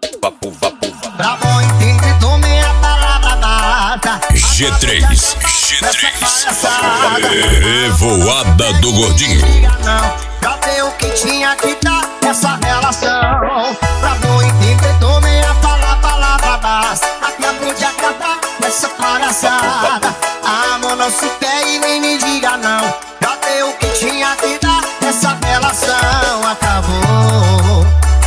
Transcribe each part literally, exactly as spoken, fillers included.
Vapo, vapo. Pra bom entendedor, meia palavra basta. G três, G três. Revoada do Gordinho. Já deu o que tinha que dar nessa relação. Pra bom entendedor, meia palavra basta. Acabou de acabar essa palhaçada. Amor, não se pegue nem me diga não. Já deu o que tinha que dar nessa relação. Acabou.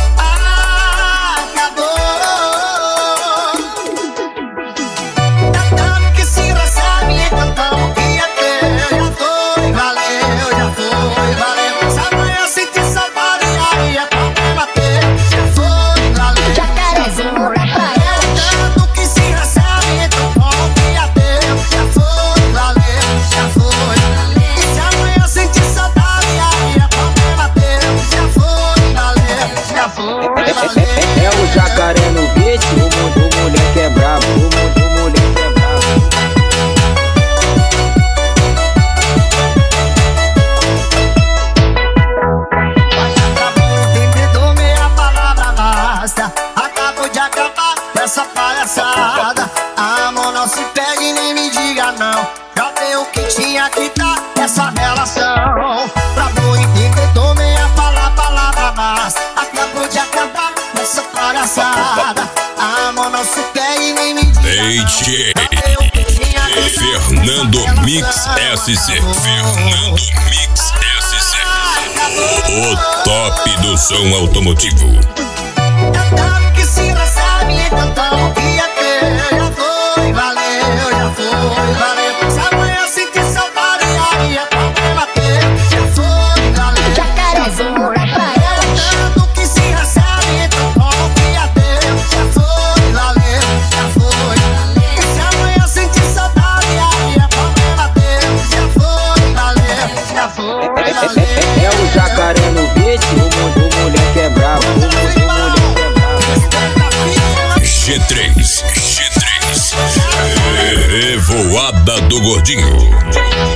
É o jacaré no beat, o mundo moleque é brabo, o mundo moleque é brabo. Acabou, entendedor, meia palavra basta. Acabou de acabar essa palhaçada. Amor, não se pegue nem me diga não. Já deu o que tinha que dar essa relação. Pra bom entendedor, meia palavra basta. Acabou de acabar essa palhaçada. Amor, não se pegue nem me diga D J Fernando Mix S C. Fernando Mix S C. O top do som automotivo. Eu tava que se não sabe, então tão que ia ter. Já foi, valeu, já foi, valeu. Se amanhã sentir saudade, aí é pra me bater. Já foi, valeu. Jacarezinho na praia. Tanto que se não sabe, então tão que ia ter. Já foi, valeu, já foi. Se amanhã sentir saudade, aí é pra me bater. Já foi, valeu, já foi, valeu. É o jacaré no beat, o mundo moleque é brabo, o mundo moleque é brabo. G três, G três. Revoada do Gordinho.